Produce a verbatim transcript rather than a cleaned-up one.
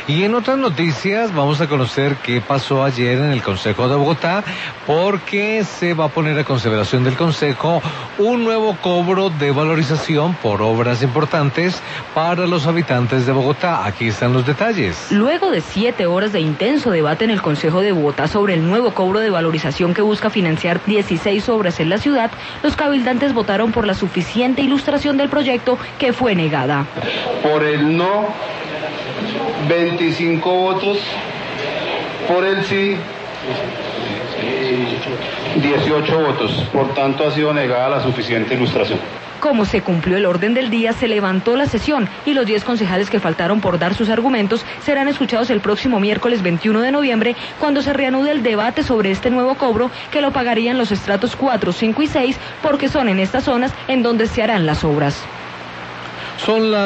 Y en otras noticias vamos a conocer qué pasó ayer en el Consejo de Bogotá, porque se va a poner a consideración del Consejo un nuevo cobro de valorización por obras importantes para los habitantes de Bogotá. Aquí están los detalles. Luego de siete horas de intenso debate en el Consejo de Bogotá sobre el nuevo cobro de valorización que busca financiar dieciséis obras en la ciudad, los cabildantes votaron por la suficiente ilustración del proyecto, que fue negada. Por el no, veinticinco votos, por el sí, dieciocho votos. Por tanto, ha sido negada la suficiente ilustración. Como se cumplió el orden del día, se levantó la sesión y los diez concejales que faltaron por dar sus argumentos serán escuchados el próximo miércoles veintiuno de noviembre, cuando se reanude el debate sobre este nuevo cobro, que lo pagarían los estratos cuatro, cinco y seis, porque son en estas zonas en donde se harán las obras. Son las